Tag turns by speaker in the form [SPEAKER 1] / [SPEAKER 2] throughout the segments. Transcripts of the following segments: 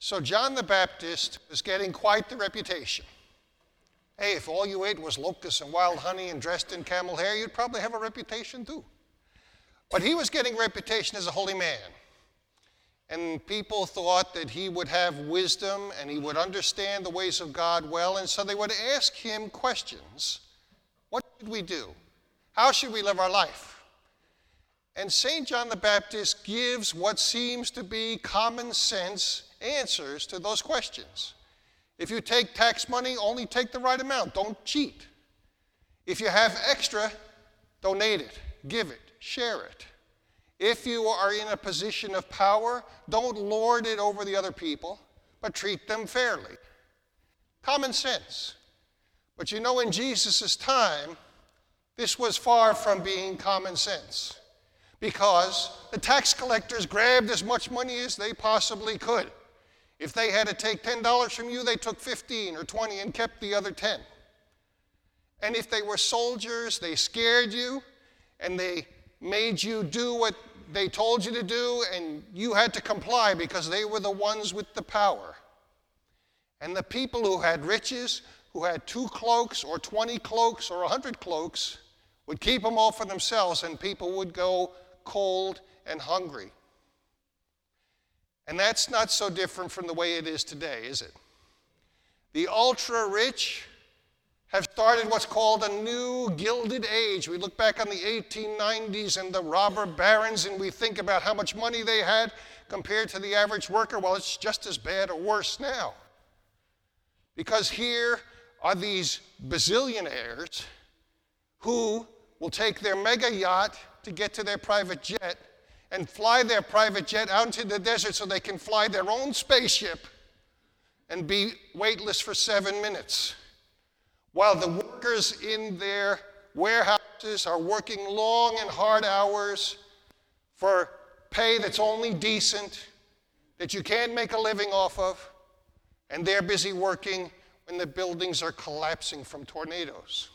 [SPEAKER 1] So John the Baptist was getting quite the reputation. Hey, if all you ate was locusts and wild honey and dressed in camel hair, you'd probably have a reputation too. But he was getting a reputation as a holy man. And people thought that he would have wisdom and he would understand the ways of God well, and so they would ask him questions. What should we do? How should we live our life? And St. John the Baptist gives what seems to be common sense answers to those questions. If you take tax money, only take the right amount. Don't cheat. If you have extra, donate it, give it, share it. If you are in a position of power, don't lord it over the other people, but treat them fairly. Common sense. But you know, in Jesus' time, this was far from being common sense, because the tax collectors grabbed as much money as they possibly could. If they had to take $10 from you, they took 15 or 20 and kept the other 10. And if they were soldiers, they scared you, and they made you do what they told you to do, and you had to comply because they were the ones with the power. And the people who had riches, who had 2 cloaks or 20 cloaks or 100 cloaks, would keep them all for themselves, and people would go cold and hungry. And that's not so different from the way it is today, is it? The ultra-rich have started what's called a new gilded age. We look back on the 1890s and the robber barons, and we think about how much money they had compared to the average worker. Well, it's just as bad or worse now. Because here are these bazillionaires who will take their mega yacht to get to their private jet and fly their private jet out into the desert so they can fly their own spaceship and be weightless for 7 minutes, while the workers in their warehouses are working long and hard hours for pay that's only decent, that you can't make a living off of, and they're busy working when the buildings are collapsing from tornadoes.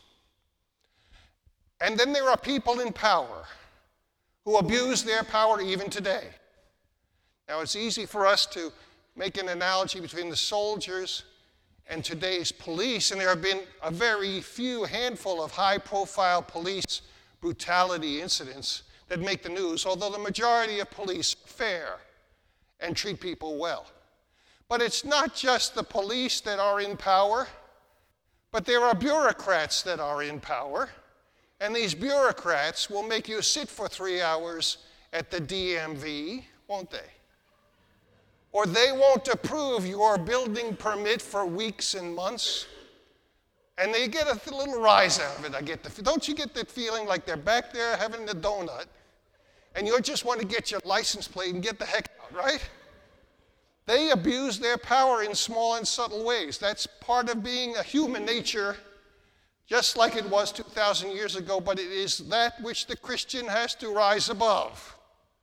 [SPEAKER 1] And then there are people in power who abuse their power even today. Now, it's easy for us to make an analogy between the soldiers and today's police, and there have been a very few handful of high-profile police brutality incidents that make the news, although the majority of police are fair and treat people well. But it's not just the police that are in power, but there are bureaucrats that are in power, and these bureaucrats will make you sit for 3 hours at the DMV, won't they? Or they won't approve your building permit for weeks and months, and they get a little rise out of it. Don't you get that feeling like they're back there having a donut, and you just want to get your license plate and get the heck out, right? They abuse their power in small and subtle ways. That's part of being a human nature, just like it was 2,000 years ago, but it is that which the Christian has to rise above.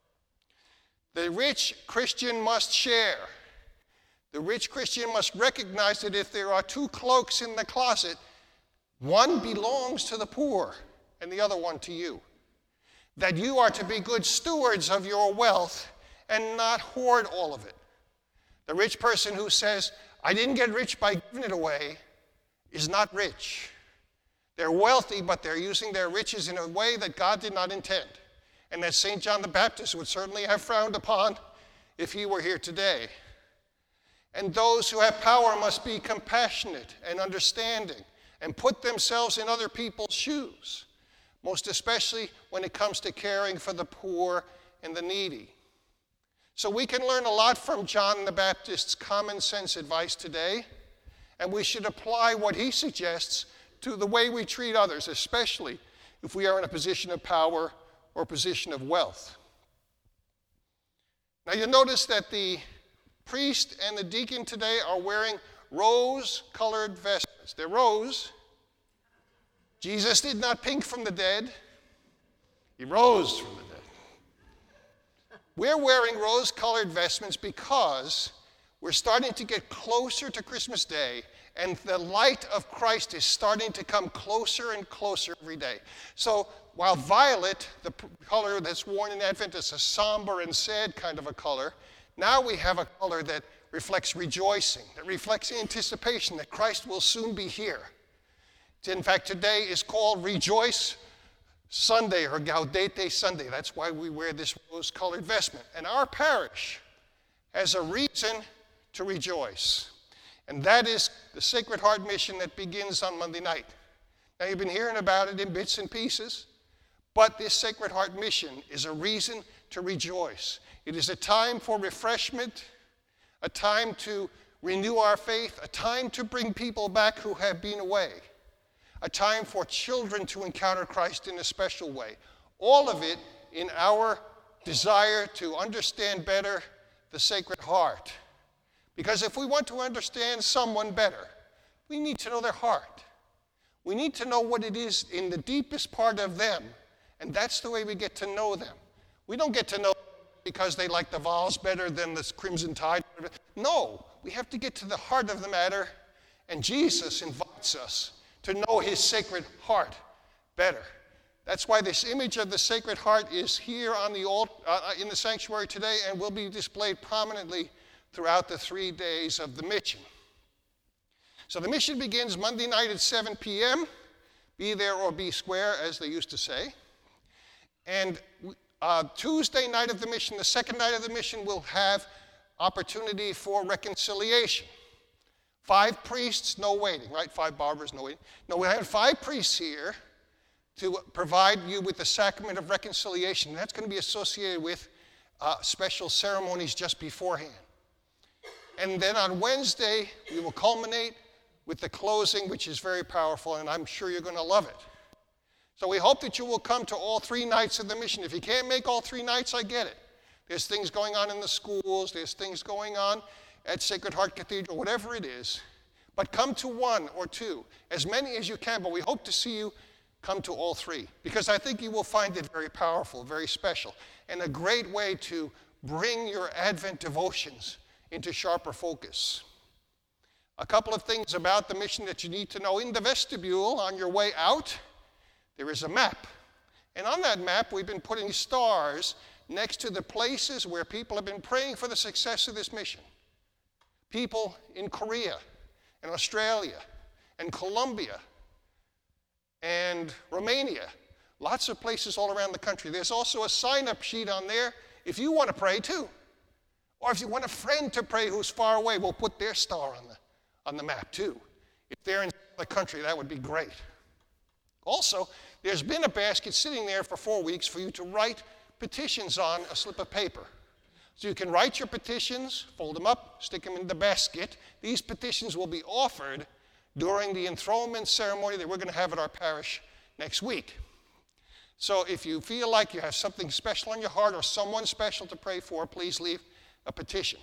[SPEAKER 1] The rich Christian must share. The rich Christian must recognize that if there are 2 cloaks in the closet, one belongs to the poor and the other one to you. That you are to be good stewards of your wealth and not hoard all of it. The rich person who says, I didn't get rich by giving it away, is not rich. They're wealthy, but they're using their riches in a way that God did not intend, and that St. John the Baptist would certainly have frowned upon if he were here today. And those who have power must be compassionate and understanding and put themselves in other people's shoes, most especially when it comes to caring for the poor and the needy. So we can learn a lot from John the Baptist's common sense advice today, and we should apply what he suggests to the way we treat others, especially if we are in a position of power or position of wealth. Now you'll notice that the priest and the deacon today are wearing rose-colored vestments. They're rose. Jesus did not pink from the dead. He rose from the dead. We're wearing rose-colored vestments because we're starting to get closer to Christmas Day, and the light of Christ is starting to come closer and closer every day. So while violet, the color that's worn in Advent, is a somber and sad kind of a color, now we have a color that reflects rejoicing, that reflects anticipation that Christ will soon be here. In fact, today is called Rejoice Sunday or Gaudete Sunday. That's why we wear this rose-colored vestment. And our parish has a reason to rejoice. And that is the Sacred Heart mission that begins on Monday night. Now, you've been hearing about it in bits and pieces, but this Sacred Heart mission is a reason to rejoice. It is a time for refreshment, a time to renew our faith, a time to bring people back who have been away, a time for children to encounter Christ in a special way. All of it in our desire to understand better the Sacred Heart. Because if we want to understand someone better, we need to know their heart. We need to know what it is in the deepest part of them, and that's the way we get to know them. We don't get to know because they like the Vols better than the Crimson Tide. No, we have to get to the heart of the matter, and Jesus invites us to know his Sacred Heart better. That's why this image of the Sacred Heart is here on the in the sanctuary today and will be displayed prominently throughout the 3 days of the mission. So the mission begins Monday night at 7 p.m. Be there or be square, as they used to say. And Tuesday night of the mission, the second night of the mission, will have opportunity for reconciliation. 5 priests, no waiting, right? 5 barbers, no waiting. No, we have 5 priests here to provide you with the sacrament of reconciliation. That's going to be associated with special ceremonies just beforehand. And then on Wednesday, we will culminate with the closing, which is very powerful, and I'm sure you're going to love it. So we hope that you will come to all 3 nights of the mission. If you can't make all 3 nights, I get it. There's things going on in the schools, there's things going on at Sacred Heart Cathedral, whatever it is. But come to 1 or 2, as many as you can, but we hope to see you come to all 3, because I think you will find it very powerful, very special, and a great way to bring your Advent devotions into sharper focus. A couple of things about the mission that you need to know. In the vestibule on your way out, there is a map. And on that map, we've been putting stars next to the places where people have been praying for the success of this mission. People in Korea and Australia and Colombia and Romania, lots of places all around the country. There's also a sign-up sheet on there if you want to pray too. Or if you want a friend to pray who's far away, we'll put their star on the map too. If they're in the country, that would be great. Also, there's been a basket sitting there for 4 weeks for you to write petitions on a slip of paper. So you can write your petitions, fold them up, stick them in the basket. These petitions will be offered during the enthronement ceremony that we're going to have at our parish next week. So if you feel like you have something special on your heart or someone special to pray for, please leave a petition.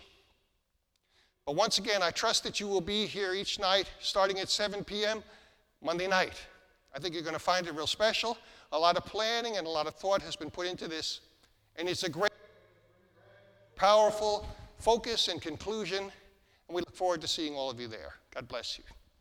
[SPEAKER 1] But once again, I trust that you will be here each night starting at 7 p.m. Monday night. I think you're going to find it real special. A lot of planning and a lot of thought has been put into this. And it's a great, powerful focus and conclusion. And we look forward to seeing all of you there. God bless you.